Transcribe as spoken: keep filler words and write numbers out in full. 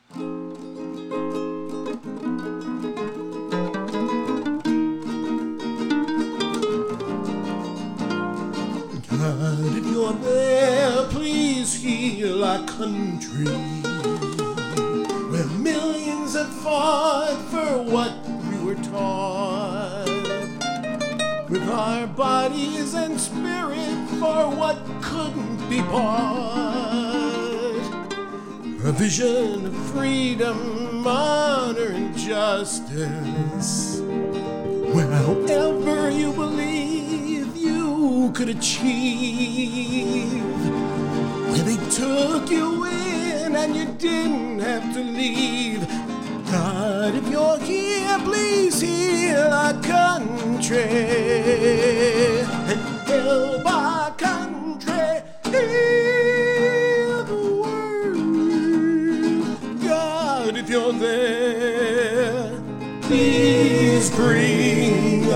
God, if you're there, please heal our country, where millions have fought for what we were taught, with our bodies and spirit for what couldn't be bought. A vision of freedom, honor, and justice, where however you believe you could achieve, where they took you in and you didn't have to leave. God, if you're here, please heal our country and help our country heal the world. God, if you're there, please bring